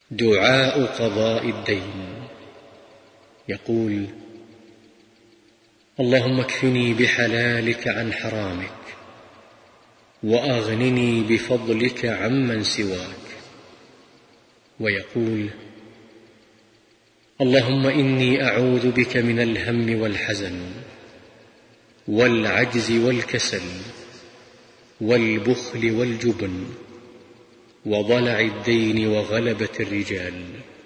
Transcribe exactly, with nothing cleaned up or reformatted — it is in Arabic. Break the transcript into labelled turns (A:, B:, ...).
A: دعاء قضاء الدين. يقول: اللهم اكفني بحلالك عن حرامك، وأغنني بفضلك عمن سواك. ويقول: اللهم إني أعوذ بك من الهم والحزن والعجز والكسل والبخل والجبن وضلع الدين وغلبة الرجال.